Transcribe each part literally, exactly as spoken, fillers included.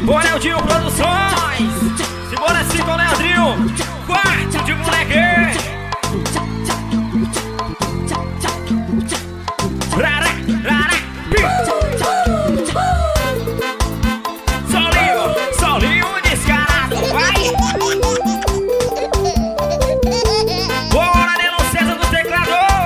Simbora, Eldinho Produções. Simbora, assim com o Leandrinho. Quarto de moleque. Rara, rara, Solinho, solinho descarado. Vai. Bora, Nelon César do teclador.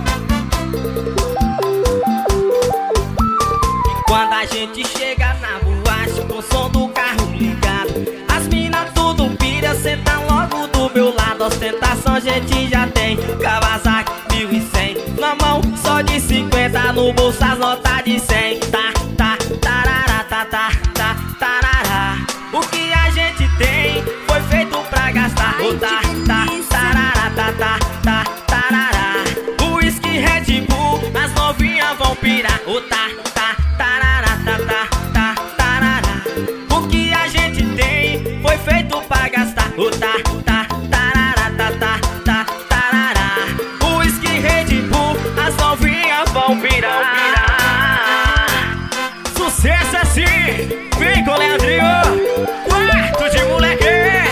Quando a gente chega na boate com o som do carro ligado, as minas tudo pira, senta logo do meu lado. Ostentação a gente já tem, Kawasaki mil e cem na mão, só de cinquenta, no bolso as notas de cem. Tá, tá, tarará, tá, tá, tá, tarará. O que a gente tem foi feito pra gastar. O tá, tá, tarará, tá, tá, tá, tarará. O whisky Red Bull, as novinhas vão pirar. O tá, tá, tarará, tá, tá, tá, tarará. O que a gente tem foi feito pra gastar. O tá, tá, tarará, tá, tá, tá, tarará. O whisky Red Bull, as novinhas vão pirar. Sucesso assim, vem com o Leandrinho. Quarto de moleque.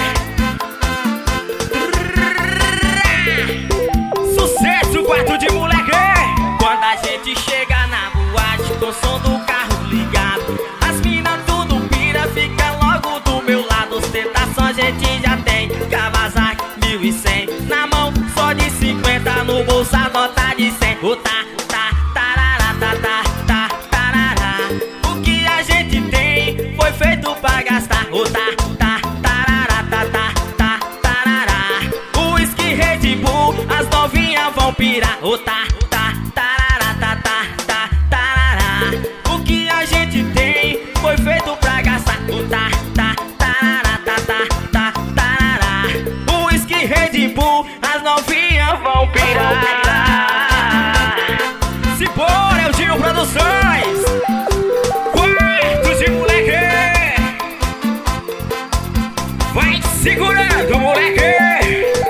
Sucesso, quarto de moleque. Quando a gente chega na boate com o som do carro ligado, as minas tudo pira, fica logo do meu lado. Ostentação a gente já tem, Kawasaki mil e cem na mão, só de cinquenta, no bolso a nota de cem. O tá, tá, tarará, tá, tá, tá, tarará. O que a gente tem foi feito pra gastar. O tá, tá, tarará, tá, tá, tá, tarará. O whisky Red Bull, as novinhas vão pirar. O tá, tá, tarará, tá, tá, tá, tarará. O que a gente tem foi feito pra gastar. O tá, tá, tarará, tá, tá, tá, tarará. O whisky Red Bull, as novinhas vão pirar. Simbora, Eldinho Produções. Quarto de moleque. Vai segurando, moleque.